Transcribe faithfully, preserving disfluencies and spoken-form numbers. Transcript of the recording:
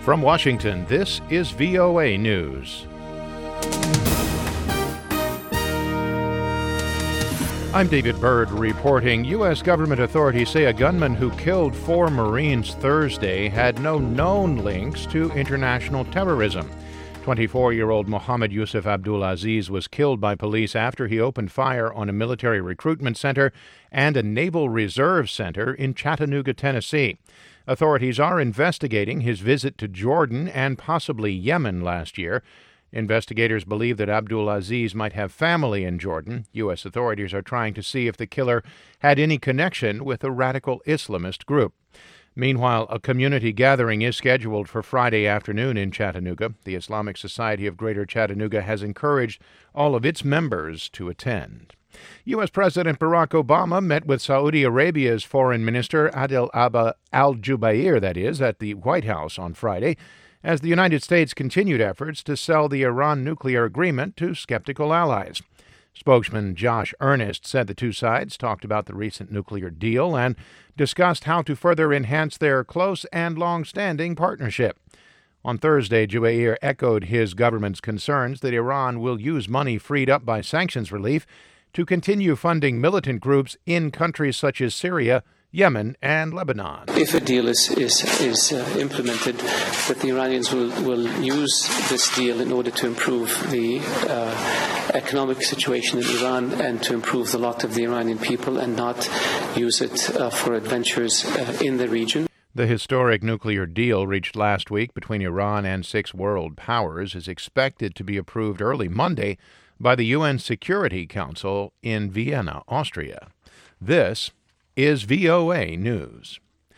From Washington, this is V O A News. I'm David Byrd reporting. U S government authorities say a gunman who killed four Marines Thursday had no known links to international terrorism. twenty-four-year-old Mohammed Yusuf Abdulaziz was killed by police after he opened fire on a military recruitment center and a Naval Reserve Center in Chattanooga, Tennessee. Authorities are investigating his visit to Jordan and possibly Yemen last year. Investigators believe that Abdulaziz might have family in Jordan. U S authorities are trying to see if the killer had any connection with a radical Islamist group. Meanwhile, a community gathering is scheduled for Friday afternoon in Chattanooga. The Islamic Society of Greater Chattanooga has encouraged all of its members to attend. U S. President Barack Obama met with Saudi Arabia's Foreign Minister Adel Abba al-Jubair, that is, at the White House on Friday, as the United States continued efforts to sell the Iran nuclear agreement to skeptical allies. Spokesman Josh Earnest said the two sides talked about the recent nuclear deal and discussed how to further enhance their close and long-standing partnership. On Thursday, Jubair echoed his government's concerns that Iran will use money freed up by sanctions relief to continue funding militant groups in countries such as Syria, Yemen, and Lebanon. If a deal is is, is uh, implemented, that the Iranians will, will use this deal in order to improve the uh, economic situation in Iran and to improve the lot of the Iranian people and not use it uh, for adventures uh, in the region. The historic nuclear deal reached last week between Iran and six world powers is expected to be approved early Monday by the U N Security Council in Vienna, Austria. This is V O A News.